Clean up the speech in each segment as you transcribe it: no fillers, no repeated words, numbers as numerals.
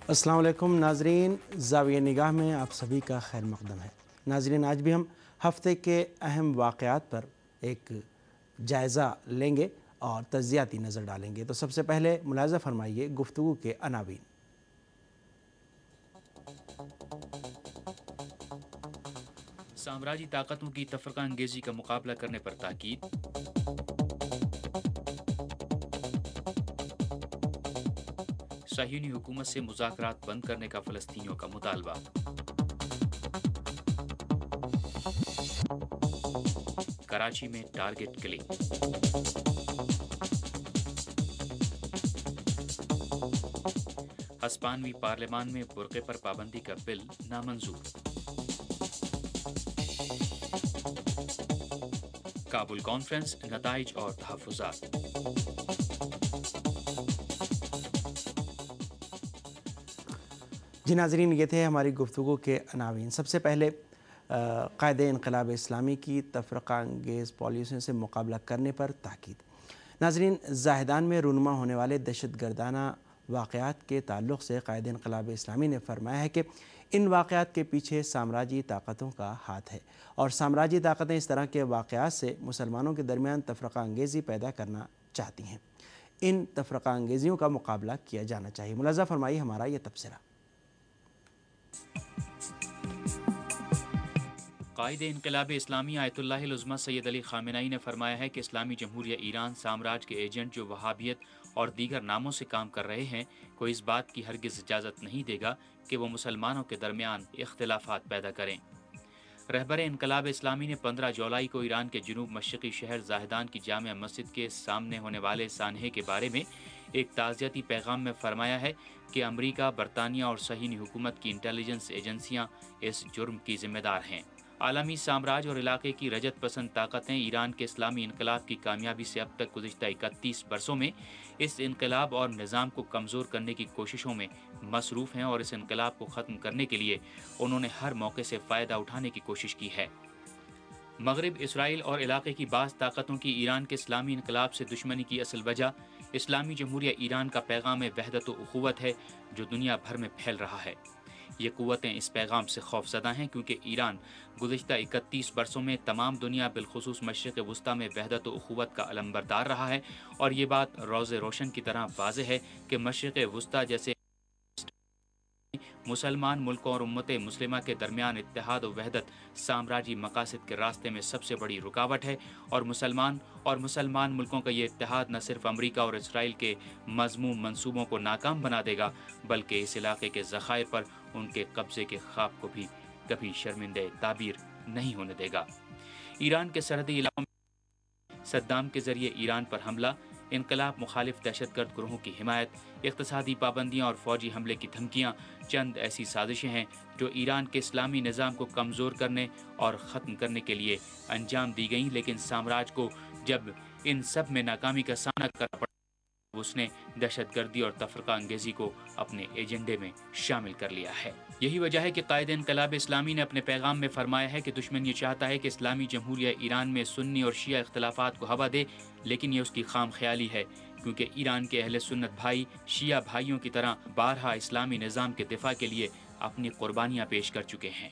السلام علیکم ناظرین، زاویہ نگاہ میں آپ سبھی کا خیر مقدم ہے۔ ناظرین، آج بھی ہم ہفتے کے اہم واقعات پر ایک جائزہ لیں گے اور تجزیاتی نظر ڈالیں گے۔ تو سب سے پہلے ملاحظہ فرمائیے گفتگو کے عناوین۔ سامراجی طاقتوں کی تفرقہ انگیزی کا مقابلہ کرنے پر تاکید، صہیونی حکومت سے مذاکرات بند کرنے کا فلسطینیوں کا مطالبہ، کراچی میں ٹارگٹ کلنگ، ہسپانوی پارلیمان میں برقعے پر پابندی کا بل نامنظور، کابل کانفرنس، نتائج اور تحفظات۔ جی ناظرین، یہ تھے ہماری گفتگو کے عناوین۔ سب سے پہلے قائد انقلاب اسلامی کی تفرقہ انگیز پالیسیوں سے مقابلہ کرنے پر تاکید۔ ناظرین، زاہدان میں رونما ہونے والے دہشت گردانہ واقعات کے تعلق سے قائد انقلاب اسلامی نے فرمایا ہے کہ ان واقعات کے پیچھے سامراجی طاقتوں کا ہاتھ ہے اور سامراجی طاقتیں اس طرح کے واقعات سے مسلمانوں کے درمیان تفرقہ انگیزی پیدا کرنا چاہتی ہیں۔ ان تفرقہ انگیزیوں کا مقابلہ کیا جانا چاہیے۔ ملاحظہ فرمائیے ہمارا یہ تبصرہ۔ قائد انقلاب اسلامی آیت اللہ العظمہ سید علی خامنہئی نے فرمایا ہے کہ اسلامی جمہوریہ ایران سامراج کے ایجنٹ جو وہابیت اور دیگر ناموں سے کام کر رہے ہیں کو اس بات کی ہرگز اجازت نہیں دے گا کہ وہ مسلمانوں کے درمیان اختلافات پیدا کریں۔ رہبر انقلاب اسلامی نے 15 جولائی کو ایران کے جنوب مشرقی شہر زاہدان کی جامع مسجد کے سامنے ہونے والے سانحے کے بارے میں ایک تعزیتی پیغام میں فرمایا ہے کہ امریکہ، برطانیہ اور صہیونی حکومت کی انٹیلیجنس ایجنسیاں اس جرم کی ذمہ دار ہیں۔ عالمی سامراج اور علاقے کی رجت پسند طاقتیں ایران کے اسلامی انقلاب کی کامیابی سے اب تک گزشتہ 31 برسوں میں اس انقلاب اور نظام کو کمزور کرنے کی کوششوں میں مصروف ہیں اور اس انقلاب کو ختم کرنے کے لیے انہوں نے ہر موقع سے فائدہ اٹھانے کی کوشش کی ہے۔ مغرب، اسرائیل اور علاقے کی بعض طاقتوں کی ایران کے اسلامی انقلاب سے دشمنی کی اصل وجہ اسلامی جمہوریہ ایران کا پیغام وحدت و اخوت ہے جو دنیا بھر میں پھیل رہا ہے۔ یہ قوتیں اس پیغام سے خوف زدہ ہیں کیونکہ ایران گزشتہ 31 برسوں میں تمام دنیا بالخصوص مشرق وسطیٰ میں وحدت و اخوت کا علمبردار رہا ہے، اور یہ بات روز روشن کی طرح واضح ہے کہ مشرق وسطیٰ جیسے مسلمان ملکوں اور امت مسلمہ کے درمیان اتحاد و وحدت سامراجی مقاصد کے راستے میں سب سے بڑی رکاوٹ ہے، اور مسلمان ملکوں کا یہ اتحاد نہ صرف امریکہ اور اسرائیل کے مذموم منصوبوں کو ناکام بنا دے گا بلکہ اس علاقے کے ذخائر پر ان کے قبضے کے خواب کو بھی کبھی شرمندہ تعبیر نہیں ہونے دے گا۔ ایران کے سرحدی علاقوں میں صدام کے ذریعے ایران پر حملہ، انقلاب مخالف دہشت گرد گروہوں کی حمایت، اقتصادی پابندیاں اور فوجی حملے کی دھمکیاں چند ایسی سازشیں ہیں جو ایران کے اسلامی نظام کو کمزور کرنے اور ختم کرنے کے لیے انجام دی گئیں، لیکن سامراج کو جب ان سب میں ناکامی کا سامنا کرنا پڑا اس نے دہشت گردی اور تفرقہ انگیزی کو اپنے ایجنڈے میں شامل کر لیا ہے۔ یہی وجہ ہے کہ قائد انقلاب اسلامی نے اپنے پیغام میں فرمایا ہے کہ دشمن یہ چاہتا ہے کہ اسلامی جمہوریہ ایران میں سنی اور شیعہ اختلافات کو ہوا دے، لیکن یہ اس کی خام خیالی ہے، کیونکہ ایران کے اہل سنت بھائی شیعہ بھائیوں کی طرح بارہا اسلامی نظام کے دفاع کے لیے اپنی قربانیاں پیش کر چکے ہیں۔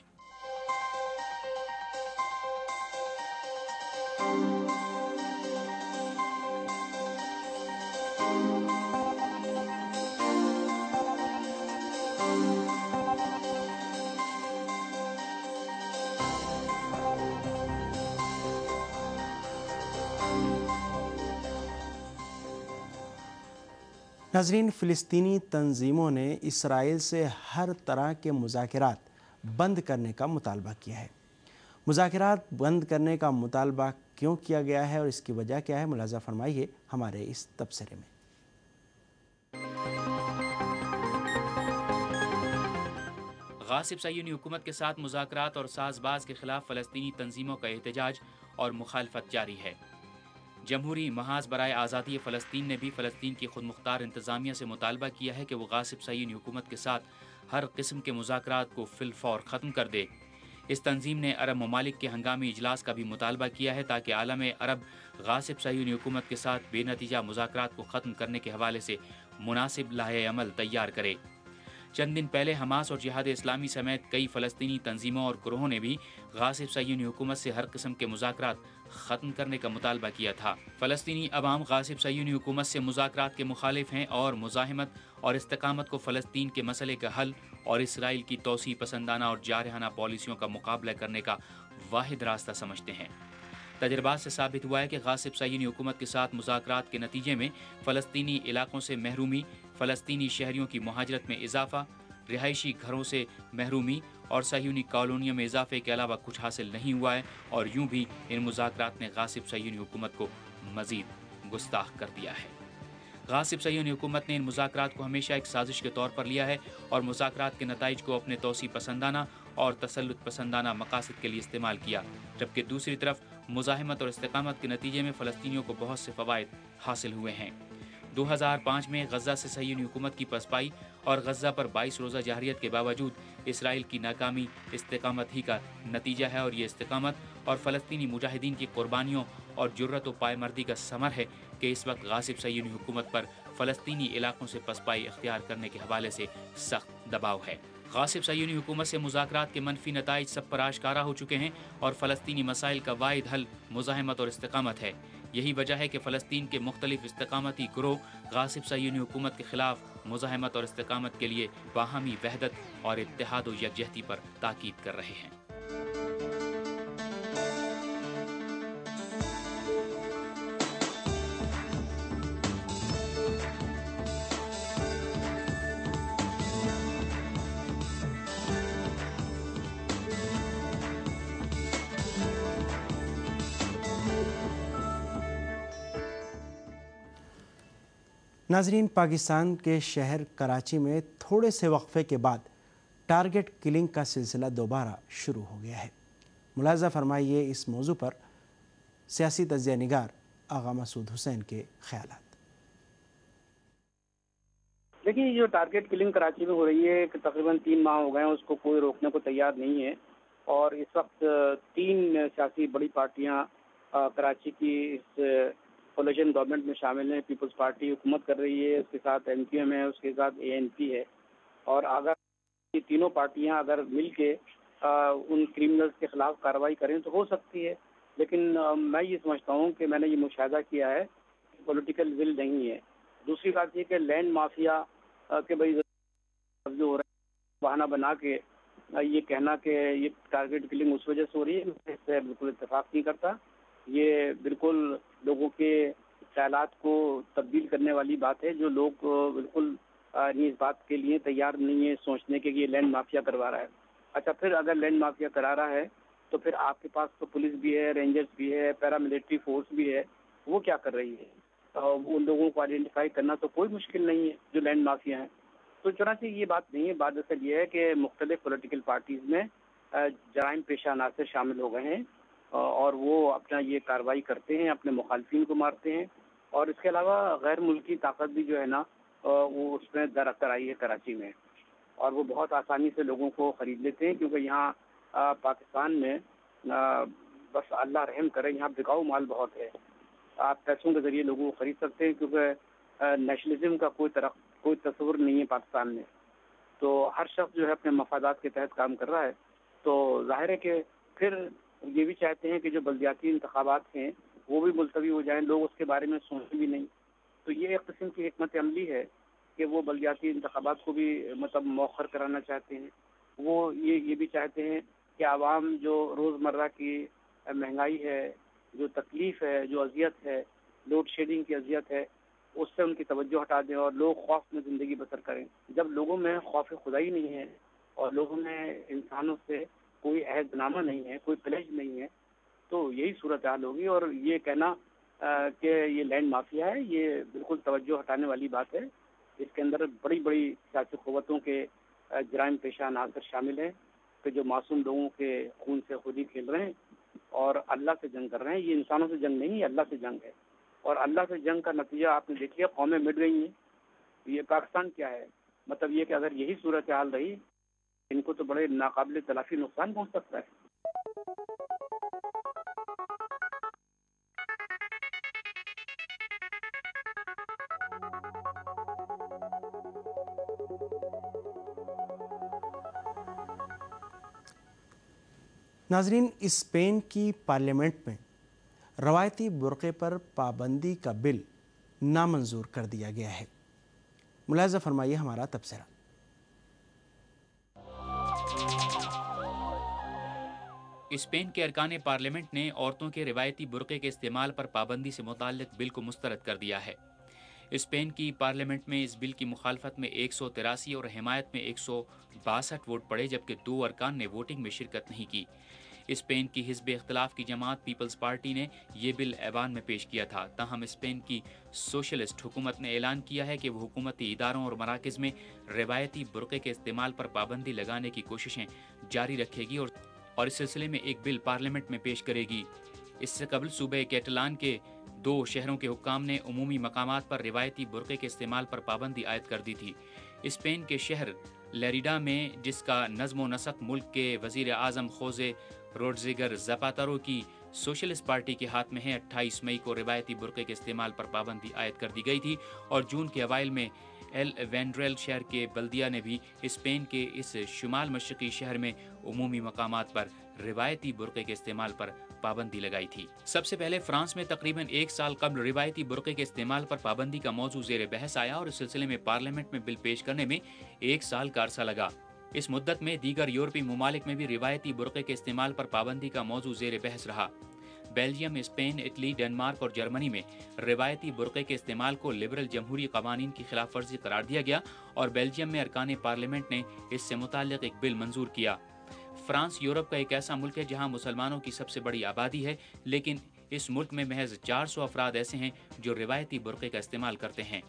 ناظرین، فلسطینی تنظیموں نے اسرائیل سے ہر طرح کے مذاکرات بند کرنے کا مطالبہ کیا ہے۔ مذاکرات بند کرنے کا مطالبہ کیوں کیا گیا ہے اور اس کی وجہ کیا ہے، ملاحظہ فرمائیے ہمارے اس تبصرے میں۔ غاصب صہیونی حکومت کے ساتھ مذاکرات اور ساز باز کے خلاف فلسطینی تنظیموں کا احتجاج اور مخالفت جاری ہے۔ جمہوری محاذ برائے آزادی فلسطین نے بھی فلسطین کی خود مختار انتظامیہ سے مطالبہ کیا ہے کہ وہ غاصب صہیونی حکومت کے ساتھ ہر قسم کے مذاکرات کو فی الفور ختم کر دے۔ اس تنظیم نے عرب ممالک کے ہنگامی اجلاس کا بھی مطالبہ کیا ہے تاکہ عالم عرب غاصب صہیونی حکومت کے ساتھ بے نتیجہ مذاکرات کو ختم کرنے کے حوالے سے مناسب لائحہ عمل تیار کرے۔ चंद दिन पहले हमास और जिहाद इस्लामी समेत कई फ़लस्तीनी तंजीमों और ग्रोहों ने भी गासिब सह्यूनी हुकूमत से हर किस्म के मुज़ाकरात ख़त्म करने का मुतालबा किया था। फ़लस्तीनी अवाम गासिब सह्यूनी हुकूमत से मुज़ाकरात के मुखालिफ हैं और मुज़ाहिमत और इस्तिकामत को फ़लस्तीन के मसले का हल और इसराइल की तोसी पसंदाना और जारहाना पॉलिसियों का मुकाबला करने का वाहिद रास्ता समझते हैं। तजर्बात से साबित हुआ है कि गासिब सह्यूनी हुकूमत के साथ मुज़ाकरात के नतीजे में फ़लस्तीनी इलाकों से महरूमी, फ़लस्तीनी शहरियों की मुहाजरत में इजाफा, रिहायशी घरों से महरूमी और सह्यूनी कॉलोनियों में इजाफे के अलावा कुछ हासिल नहीं हुआ है और यूं भी इन मुज़ाकरात ने गासिब सह्यूनी हुकूमत को मज़ीद गुस्ताख कर दिया है। गासिब सह्यूनी हुकूमत ने इन मुज़ाकरात को हमेशा एक साजिश के तौर पर लिया है और मुज़ाकरात के नताइज को अपने तोसी पसंदाना और तसल्लुत पसंदाना मकासद के लिए इस्तेमाल किया, जबकि दूसरी तरफ मुज़ाहिमत और इस्तिकामत के नतीजे में फ़लस्तीनियों को बहुत से फ़वाइद हासिल हुए हैं। 2005 में गज़ा से सह्यूनी हुकूमत की पसपाई और गज़ा पर 22 रोज़ा जाहरियत के बावजूद इसराइल की नाकामी इस्तिकामत ही का नतीजा है और ये इस्तिकामत और फ़लस्तीनी मुजाहिदीन की कुर्बानियों और जुर्रत व पायमर्दी का समर है कि इस वक्त गासिब सह्यूनी हुकूमत पर फ़लस्तीनी इलाकों से पसपाई इख्तियार करने के हवाले से सख्त दबाव है। गासिब सह्यूनी हुकूमत से मुज़ाकरात के मनफी नताइज सब पर आश्कारा हो चुके हैं और फ़लस्तीनी मसाइल का वाहिद हल मुज़ाहिमत और इस्तिकामत है। यही वजह है कि फ़लस्तीन के मुख्तलिफ इस्तिकामती ग्रोह गासिब सह्यूनी हुकूमत के खिलाफ मुज़ाहिमत और इस्तिकामत के लिए बाहमी वहदत और इत्तेहाद व यकजहती पर ताकीद कर रहे हैं। नाजरीन, पाकिस्तान के शहर कराची में थोड़े से वक्फे के बाद टारगेट किलिंग का सिलसिला दोबारा शुरू हो गया है। मुलाहिज़ा फरमाइए इस मौजू पर सियासी तज्ज़िया निगार आगा मसूद हुसैन के ख्यालात। देखिए, ये जो टारगेट किलिंग कराची में हो रही है कि तकरीबन 3 माह हो गए हैं, उसको कोई रोकने को तैयार नहीं है और इस वक्त 3 सियासी बड़ी पार्टियां कराची की इस कोलिशन गवर्नमेंट में शामिल हैं। पीपल्स पार्टी हुकूमत कर रही है, उसके साथ MQM है, उसके साथ ANP है और अगर ये तीनों पार्टियां अगर मिल के उन क्रिमिनल्स के खिलाफ कार्रवाई करें तो हो सकती है, लेकिन मैं ये समझता हूँ कि मैंने ये मुशाहिदा किया है कि पॉलिटिकल विल नहीं है। दूसरी बात ये कि लैंड माफिया के भाई जो हो रहा है बहाना बना के ये कहना कि ये टारगेट किलिंग उस वजह से हो रही है, मैं इससे बिल्कुल इत्तेफाक नहीं करता। ये बिल्कुल लोगों के ख्यालात को तब्दील करने वाली बात है, जो लोग बिल्कुल इस बात के लिए तैयार नहीं है सोचने के कि ये लैंड माफिया करवा रहा है। अच्छा, फिर अगर लैंड माफिया करा रहा है तो फिर आपके पास तो पुलिस भी है, रेंजर्स भी है, पैरामिलिट्री फोर्स भी है, वो क्या कर रही है? उन लोगों को आइडेंटिफाई करना तो कोई मुश्किल नहीं है जो लैंड माफिया हैं। तो चुनांचे ये बात नहीं है। बात दरअसल ये है कि मुख्तलिफ पॉलिटिकल पार्टीज में जराइम पेशा अनासर शामिल हो गए हैं और वो अपना ये कार्रवाई करते हैं, अपने मुखालफिन को मारते हैं और इसके अलावा गैर मुल्की ताकत भी जो है ना वो उसमें दरअसर आई है कराची में और वो बहुत आसानी से लोगों को खरीद लेते हैं, क्योंकि यहाँ पाकिस्तान में बस अल्लाह रहम करे, यहाँ बिकाऊ माल बहुत है। आप पैसों के जरिए लोगों को खरीद सकते हैं, क्योंकि नेशनलिज्म का कोई तस्वुर नहीं है पाकिस्तान में। तो हर शख्स जो है अपने मफादात के तहत काम कर रहा है। तो जाहिर है कि फिर ये भी चाहते हैं कि जो बल्दियाती इंतखाबात हैं वो भी मुलतवी हो जाएं, लोग उसके बारे में सोचें भी नहीं। तो ये एक किस्म की हिकमत अमली है कि वो बल्दियाती इंतखाबात को भी मतलब मौखर कराना चाहते हैं। वो ये भी चाहते हैं कि आवाम जो रोज़मर्रा की महंगाई है, जो तकलीफ है, जो अजियत है, लोड शेडिंग की अजियत है, उससे उनकी तवज्जो हटा दें और लोग खौफ में ज़िंदगी बसर करें। जब लोगों में खौफ खुदाई नहीं है और लोगों में इंसानों से कोई अहदनामा नहीं है, कोई प्लेज नहीं है, तो यही सूरत हाल होगी। और ये कहना कि ये लैंड माफिया है, ये बिल्कुल तवज्जो हटाने वाली बात है। इसके अंदर बड़ी बड़ी सियासी क़ुव्वतों के जराइम पेशा अनासर शामिल हैं कि जो मासूम लोगों के खून से खुद ही खेल रहे हैं और अल्लाह से जंग कर रहे हैं। ये इंसानों से जंग नहीं है, अल्लाह से जंग है और अल्लाह से जंग का नतीजा आपने देख लिया, कौमें मिट गई हैं। ये पाकिस्तान क्या है? मतलब ये कि अगर यही सूरत हाल रही, इनको तो बड़े नाकाबिल तलाफी नुकसान पहुंच सकता है। नाजरीन, स्पेन की पार्लियामेंट में रवायती बुर्क़े पर पाबंदी का बिल नामंजूर कर दिया गया है। मुलाज़ा फरमाइए हमारा तबसरा। स्पेन के अरकान पार्लियामेंट ने औरतों के रिवायती बुर्क़े के इस्तेमाल पर पाबंदी से मुताल्लिक़ बिल को मुस्तरद कर दिया है। स्पेन की पार्लियामेंट में इस बिल की मुखालफत में 183 और हिमायत में 162 वोट पड़े, जबकि 2 अरकान ने वोटिंग में शिरकत नहीं की। स्पेन की हिज़्ब इख्तिलाफ की जमात पीपल्स पार्टी ने ये बिल ऐवान में पेश किया था। ताहम स्पेन की सोशलिस्ट हुकूमत ने ऐलान किया है कि वो हुकूमती इदारों और मराकज़ में रिवायती बुर्क़े के इस्तेमाल पर पाबंदी लगाने की कोशिशें जारी रखेगी और इस सिलसिले में एक बिल पार्लियामेंट में पेश करेगी। इससे कबल सूबे कैटलान के 2 शहरों के हुक्काम ने उमूमी मकामात पर रिवायती बुर्क़े के इस्तेमाल पर पाबंदी आयद कर दी थी। स्पेन के शहर लेरिडा में, जिसका नज़्म व नसक मुल्क के वज़ीर आज़म खोजे रोड्रिगर ज़ापाटेरो की सोशलिस्ट पार्टी के हाथ में है, 28 मई को रिवायती बुर्क़े के इस्तेमाल पर पाबंदी आयद कर दी गई थी और जून के अवाइल में एल वेंड्रेल शहर के बल्दिया ने भी स्पेन के इस शुमाल मशरक़ी शहर में उमूमी मकामात पर रिवायती बुर्क़े के इस्तेमाल पर पाबंदी लगाई थी। सबसे पहले फ्रांस में तकरीबन 1 साल कबल रिवायती बुर्क़े के इस्तेमाल पर पाबंदी का मौजू ज़ेर बहस आया और इस सिलसिले में पार्लियामेंट में बिल पेश करने में 1 साल का अरसा लगा। इस मुद्दत में दीगर यूरोपीय ममालिक में भी रिवायती बुर्क़े के इस्तेमाल पर पाबंदी का मौजू ज़ेर बहस रहा। बेल्जियम, स्पेन, इटली, डेनमार्क और जर्मनी में रिवायती बुर्क़े के इस्तेमाल को लिबरल जमहूरी क़वानीन की खिलाफ वर्जी करार दिया गया और बेल्जियम में अरकान पार्लियामेंट ने इससे मुताल्लिक़ एक बिल मंजूर किया। फ्रांस यूरोप का एक ऐसा मुल्क है जहाँ मुसलमानों की सबसे बड़ी आबादी है, लेकिन इस मुल्क में महज 400 अफराद ऐसे हैं जो रिवायती बुर्क़े का इस्तेमाल करते हैं।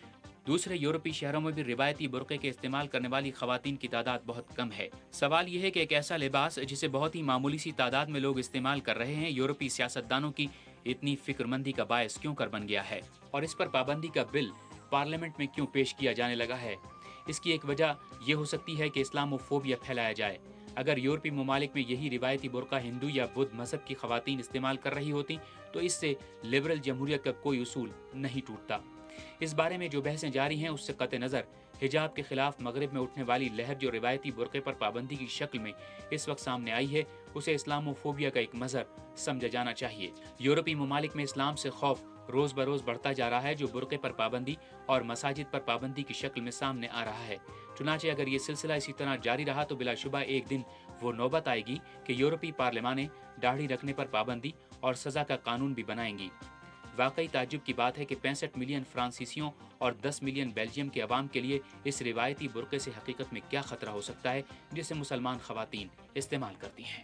दूसरे यूरोपीय शहरों में भी रिवायती बुर्क़े के इस्तेमाल करने वाली ख़वातीन की तादाद बहुत कम है। सवाल यह है कि एक ऐसा लिबास जिसे बहुत ही मामूली सी तादाद में लोग इस्तेमाल कर रहे हैं, यूरोपीय सियासतदानों की इतनी फिक्रमंदी का बायस क्यों कर बन गया है और इस पर पाबंदी का बिल पार्लियामेंट में क्यों पेश किया जाने लगा है। इसकी एक वजह यह हो सकती है कि इस्लामोफोबिया फैलाया जाए। अगर यूरोपीय ममालिक में यही रिवायती बुर्का हिंदू या बुद्ध मजहब की ख़वातीन इस्तेमाल कर रही होती तो इससे लिबरल जमहूरियत का कोई उसूल नहीं टूटता। इस बारे में जो बहसें जारी हैं उससे कतई नज़र हिजाब के खिलाफ मगरिब में उठने वाली लहर जो रिवायती बुर्क़े पर पाबंदी की शक्ल में इस वक्त सामने आई है, उसे इस्लामोफोबिया का एक मज़हर समझा जाना चाहिए। यूरोपीय ममालिक में इस्लाम से खौफ रोज़ बरोज़ बढ़ता जा रहा है, जो बुर्क़े पर पाबंदी और मसाजिद पर पाबंदी की शक्ल में सामने आ रहा है। चुनांचे अगर ये सिलसिला इसी तरह जारी रहा तो बिलाशुबा एक दिन वो नौबत आएगी कि यूरोपीय पार्लिमानें दाढ़ी रखने पर पाबंदी और सज़ा का कानून भी बनाएंगी। वाकई ताज्जुब की बात है कि 65 मिलियन फ्रांसीसियों और 10 मिलियन बेल्जियम के अवाम के लिए इस रिवायती बुर्क़े से हकीकत में क्या ख़तरा हो सकता है जिसे मुसलमान ख़वातीन इस्तेमाल करती हैं।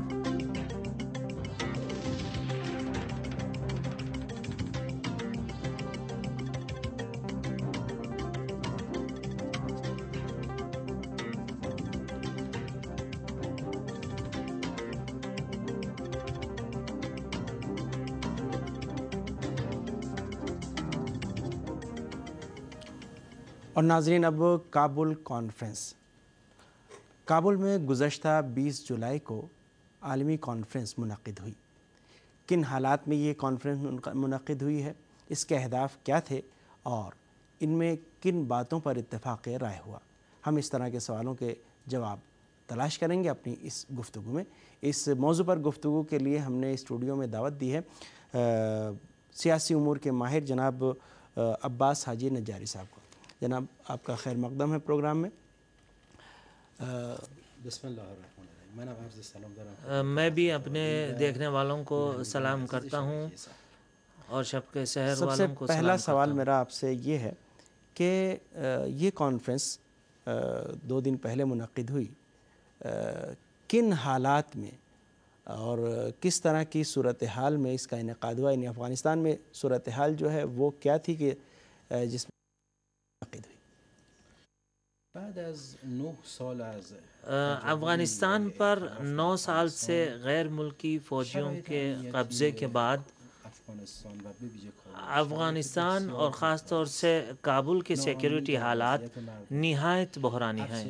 और नाजरीन, अब काबुल कॉन्फ्रेंस। काबुल में गुज़श्ता 20 जुलाई को आलमी कॉन्फ्रेंस मुनक़िद हुई। किन हालात में ये कॉन्फ्रेंस मुनक़िद हुई है, इसके अहदाफ क्या थे और इनमें किन बातों पर इत्तेफाक़ राय हुआ, हम इस तरह के सवालों के जवाब तलाश करेंगे अपनी इस गुफ्तगू में। इस मौजू पर गुफ्तगू के लिए हमने स्टूडियो में दावत दी है सियासी उमूर के माहिर जनाब अब्बास हाजी नजारी साहब को। जनाब, आपका खैर मक़दम है प्रोग्राम में। मैं भी अपने देखने वालों को सलाम करता हूँ और शब के शहर वालों को। सबसे पहला सवाल मेरा आपसे ये है कि ये कॉन्फ्रेंस 2 दिन पहले मुनक़िद हुई, किन हालात में और किस तरह की सूरत हाल में इसका इनेक़ाद हुआ? यानी अफ़गानिस्तान में सूरत हाल जो है वो क्या थी कि जिसमें अफ़गानिस्तान पर 9 साल से गैर मुल्की फ़ौजियों के कब्ज़े के बाद अफ़गानिस्तान और ख़ास तौर से काबुल के सिक्योरिटी हालात निहायत बहरानी हैं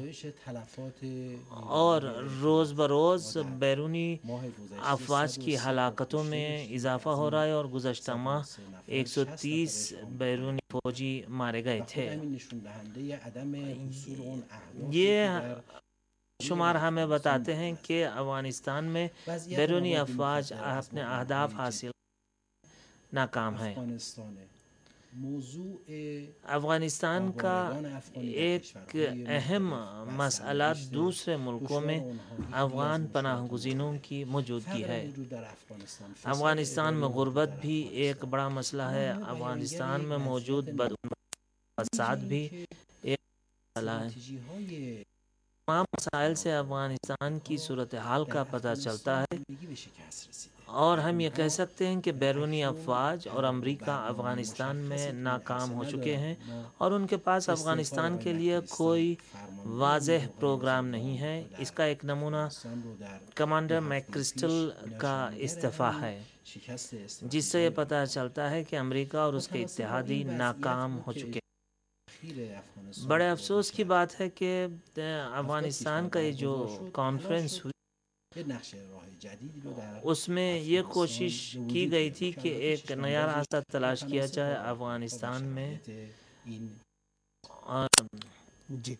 और रोज़ बरोज़ बैरूनी अफवाज की हलाकतों में इजाफ़ा हो रहा है और गुज़श्ता माह 130 बैरूनी फ़ौजी मारे गए थे। ये شمار ہمیں بتاتے ہیں کہ افغانستان میں بیرونی افواج اپنے اہداف حاصل ناکام ہیں۔ افغانستان کا ایک اہم مسئلہ دوسرے ملکوں میں افغان پناہ گزینوں کی موجودگی ہے۔ افغانستان میں غربت بھی ایک بڑا مسئلہ ہے۔ افغانستان میں موجود فساد بھی ایک مسئلہ ہے۔ تمام مسائل سے افغانستان کی صورتحال کا پتہ چلتا ہے، اور ہم یہ کہہ سکتے ہیں کہ بیرونی افواج اور امریکہ افغانستان میں ناکام ہو چکے ہیں، اور ان کے پاس افغانستان کے لیے کوئی واضح پروگرام نہیں ہے۔ اس کا ایک نمونہ کمانڈر میک کرسٹل کا استعفیٰ ہے، جس سے یہ پتہ چلتا ہے کہ امریکہ اور اس کے اتحادی ناکام ہو چکے ہیں۔ بڑے افسوس کی بات ہے کہ افغانستان کا یہ جو کانفرنس ہوئی، اس میں یہ کوشش کی گئی تھی کہ ایک نیا راستہ تلاش کیا جائے افغانستان میں۔ جی،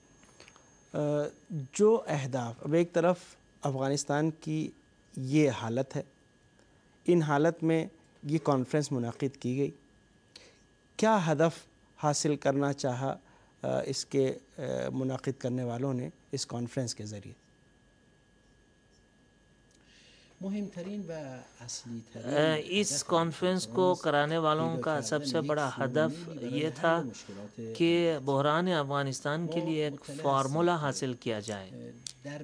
جو اہداف، اب ایک طرف افغانستان کی یہ حالت ہے، ان حالت میں یہ کانفرنس منعقد کی گئی، کیا ہدف حاصل کرنا چاہا اس کے منعقد کرنے والوں نے اس کانفرنس کے ذریعے؟ اس کانفرنس کو کرانے والوں کا سب سے بڑا ہدف یہ تھا کہ بحران افغانستان کے لیے ایک فارمولہ حاصل کیا جائے،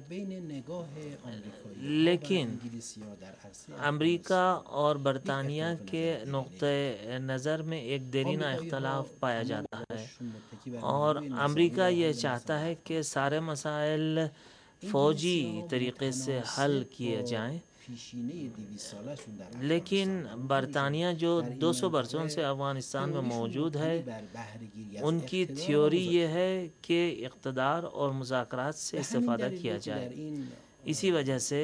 لیکن امریکہ اور برطانیہ کے نقطۂ نظر میں ایک دیرینہ اختلاف پایا جاتا ہے، اور امریکہ یہ چاہتا ہے کہ سارے مسائل فوجی طریقے سے حل کیے جائیں، لیکن برطانیہ جو 200 برسوں سے افغانستان میں موجود ہے، ان کی تھیوری یہ ہے کہ اقتدار اور مذاکرات سے استفادہ کیا جائے۔ اسی وجہ سے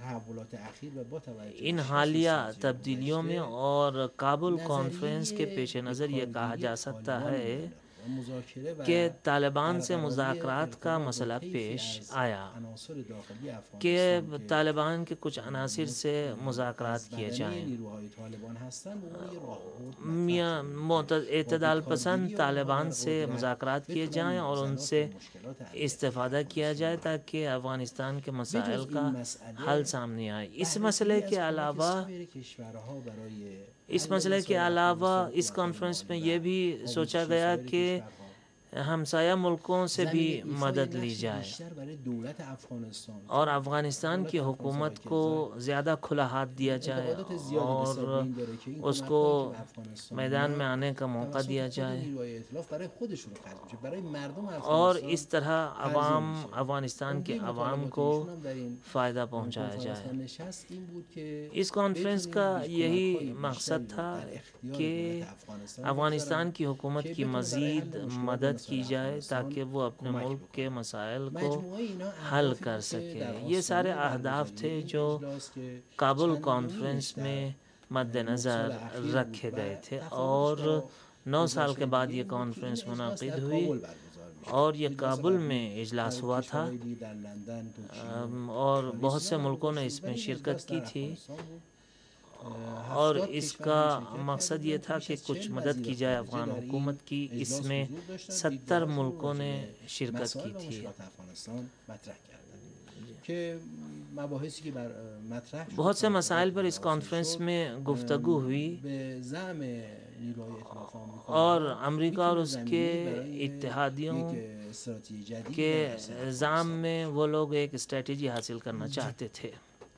ان حالیہ تبدیلیوں میں اور کابل کانفرنس کے پیش نظر یہ کہا جا سکتا ہے کہ طالبان سے مذاکرات کا مسئلہ پیش آیا کہ طالبان کے کچھ عناصر سے مذاکرات کیے جائیں، اعتدال پسند طالبان سے مذاکرات کیے جائیں اور ان سے استفادہ کیا جائے تاکہ افغانستان کے مسائل کا حل سامنے آئے۔ اس مسئلے کے علاوہ اس کانفرنس میں یہ بھی سوچا گیا کہ ہمسایہ ملکوں سے بھی مدد لی جائے اور افغانستان کی حکومت کو زیادہ کھلا ہاتھ دیا جائے اور اس کو میدان میں آنے کا موقع دیا جائے، اور اس طرح افغانستان کے عوام کو فائدہ پہنچایا جائے۔ اس کانفرنس کا یہی مقصد تھا کہ افغانستان کی حکومت کی مزید مدد کی جائے تاکہ وہ اپنے ملک کے مسائل کو حل کر سکے۔ یہ سارے اہداف تھے جو کابل کانفرنس میں مد نظر رکھے گئے تھے، اور 9 سال کے بعد یہ کانفرنس منعقد ہوئی اور یہ کابل میں اجلاس ہوا تھا، اور بہت سے ملکوں نے اس میں شرکت کی تھی، اور اس کا مقصد یہ تھا کہ کچھ مدد کی جائے افغان حکومت کی۔ اس میں 70 ملکوں نے شرکت کی تھی۔ بہت سے مسائل پر اس کانفرنس میں گفتگو ہوئی، اور امریکہ اور اس کے اتحادیوں کے الزام میں وہ لوگ ایک اسٹریٹجی حاصل کرنا چاہتے تھے۔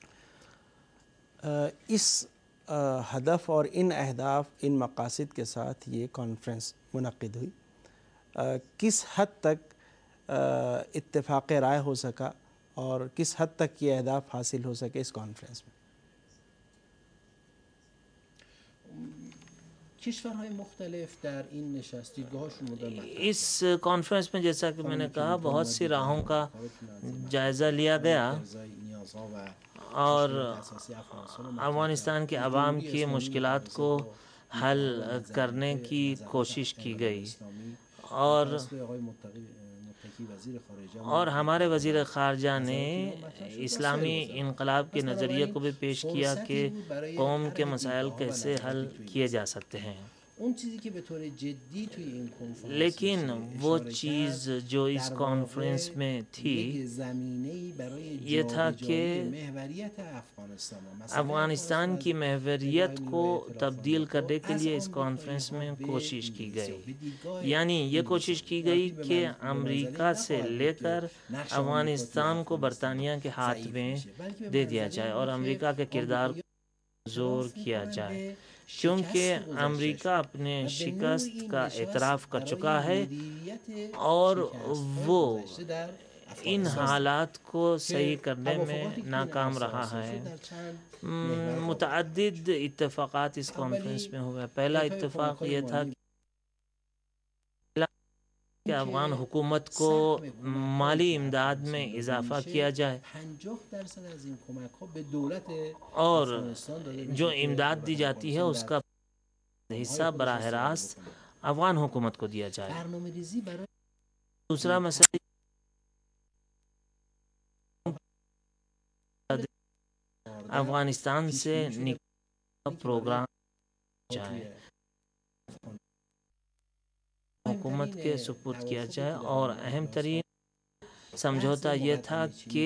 اس ہدف اور ان اہداف، ان مقاصد کے ساتھ یہ کانفرنس منعقد ہوئی، کس حد تک اتفاق رائے ہو سکا اور کس حد تک یہ اہداف حاصل ہو سکے اس کانفرنس میں؟ اس کانفرنس میں جیسا کہ میں نے کہا بہت سی راہوں کا جائزہ لیا گیا اور افغانستان کے عوام کی مشکلات کو حل کرنے کی کوشش کی گئی، اور اور ہمارے وزیر خارجہ نے اسلامی انقلاب کے نظریے کو بھی پیش کیا کہ قوم کے مسائل کیسے حل کیے جا سکتے ہیں. لیکن وہ چیز جو اس کانفرنس میں تھی یہ تھا کہ افغانستان کی محوریت کو تبدیل کرنے کے لیے اس کانفرنس میں کوشش کی گئی. یعنی یہ کوشش کی گئی کہ امریکہ سے لے کر افغانستان کو برطانیہ کے ہاتھ میں دے دیا جائے اور امریکہ کے کردار کو زور کیا جائے، کیونکہ امریکہ اپنے شکست کا اعتراف کر چکا ہے اور وہ ان حالات کو صحیح کرنے میں ناکام رہا ہے. متعدد اتفاقات اس کانفرنس میں ہوئے. پہلا اتفاق یہ تھا کہ افغان حکومت کو مالی امداد میں اضافہ کیا جائے اور جو امداد دی جاتی ہے اس کا حصہ براہ راست افغان حکومت کو دیا جائے. دوسرا مسئلہ افغانستان سے نکلنے کا پروگرام جائے، حکومت کے سپرد کیا جائے. اور اہم ترین سمجھوتا یہ تھا کہ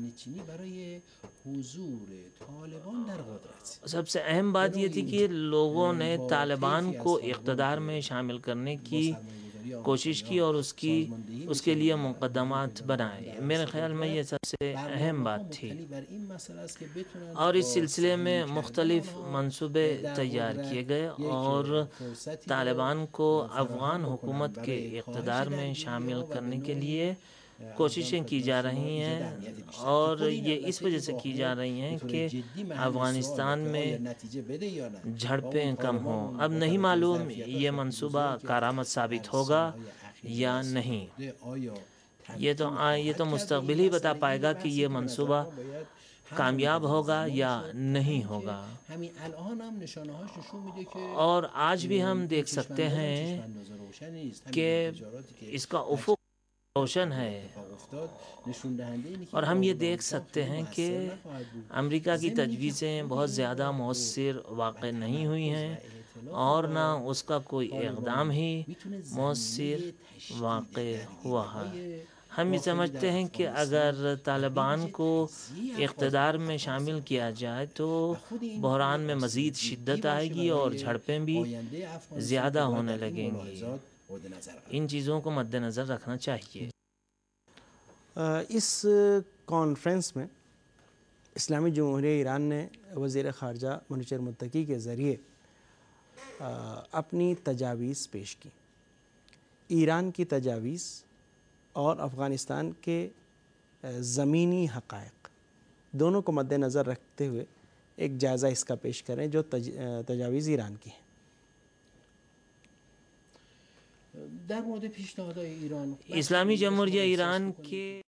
سب سے اہم بات یہ تھی کہ لوگوں نے طالبان کو اقتدار میں شامل کرنے کی کوشش کی اور اس کے لیے مقدمات بنائے. میرے خیال میں یہ سب سے اہم بات تھی اور اس سلسلے میں مختلف منصوبے تیار کیے گئے اور طالبان کو افغان حکومت کے اقتدار میں شامل کرنے کے لیے کوششیں کی جا رہی ہیں. اور یہ اس وجہ سے کی جا رہی ہیں کہ افغانستان میں جھڑپیں کم ہوں. اب نہیں معلوم یہ منصوبہ کارآمد ثابت ہوگا یا نہیں. یہ تو مستقبل ہی بتا پائے گا کہ یہ منصوبہ کامیاب ہوگا یا نہیں ہوگا. اور آج بھی ہم دیکھ سکتے ہیں کہ اس کا افق روشن ہے اور ہم یہ دیکھ سکتے ہیں کہ امریکہ کی تجویزیں بہت زیادہ مؤثر واقع نہیں ہوئی ہیں اور نہ اس کا کوئی اقدام ہی مؤثر واقع ہوا ہے. ہم یہ سمجھتے ہیں کہ اگر طالبان کو اقتدار میں شامل کیا جائے تو بحران میں مزید شدت آئے گی اور جھڑپیں بھی زیادہ ہونے لگیں گی. ان چیزوں کو مد نظر رکھنا چاہیے. اس کانفرنس میں اسلامی جمہوریہ ایران نے وزیر خارجہ منیچر متقی کے ذریعے اپنی تجاویز پیش کی. ایران کی تجاویز اور افغانستان کے زمینی حقائق دونوں کو مد نظر رکھتے ہوئے ایک جائزہ اس کا پیش کریں جو تجاویز ایران کی ہیں. اسلامی جمہوریہ ایران کے